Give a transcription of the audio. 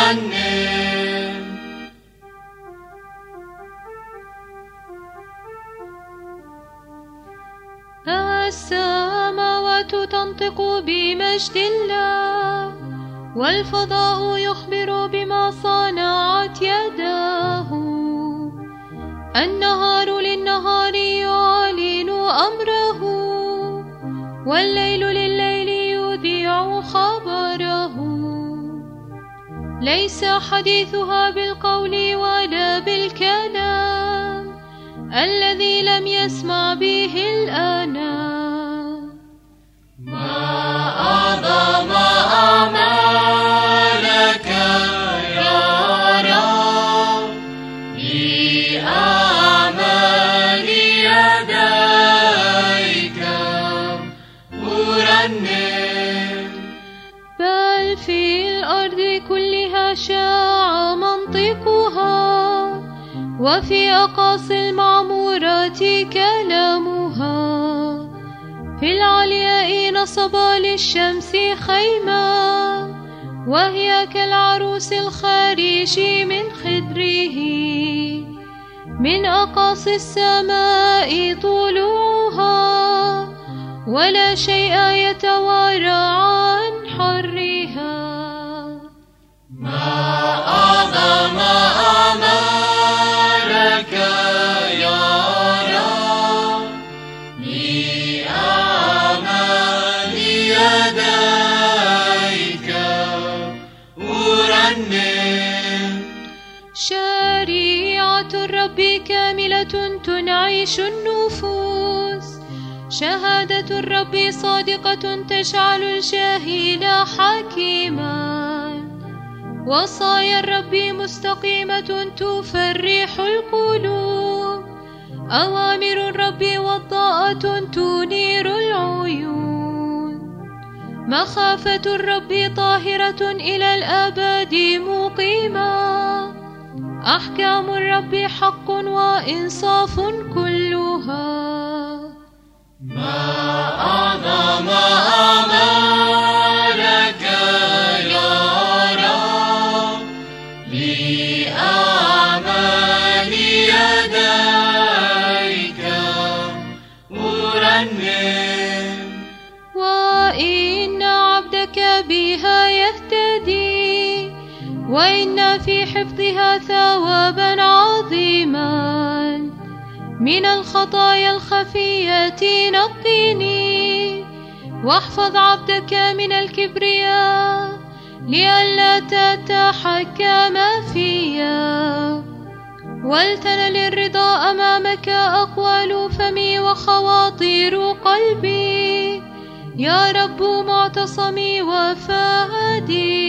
أرنم. السماوات تنطق بمجد الله، والفضاء يخبر بما صنعت يداه. النهار للنهار يعلن أمره، والليل لليل يذيع خبره. ليس حديثها بالقول ولا بالكلام الذي لم يسمع به الأنام. ما أعظم أعمالك يا رب، بأعمال يديك أرنم. بل في الأرض كلها شاع منطقها، وفي أقاصي المعمورات كلامها. في العلياء نصب للشمس خيمة، وهي كالعروس الخارج من خدره. من أقاصي السماء طلوعها، ولا شيء يتوارى عن حرها. ما أعظم أعمالك يا رب، بأعمال يديك أرنم. شريعة الرب كاملة تنعش النفوس، شهادة الرب صادقة تجعل الجاهل حكيما. وصايا الرب مستقيمة تفرح القلوب، أوامر الرب وضاءة تنير العيون. مخافة الرب طاهرة إلى الأبد مقيمة، أحكام الرب حق وإنصاف كلها. ما أعظم أعمالك يا رب، بأعمال يديك أرنم. وإن عبدك بها يهتدي، وإن في حفظها ثوابا عظيما. من الخطايا الخفية نقني، واحفظ عبدك من الكبرياء، لئلا تتحكم فيا. ولتنل الرضا أمامك أقوال فمي وخواطر قلبي، يا رب معتصمي وفادي.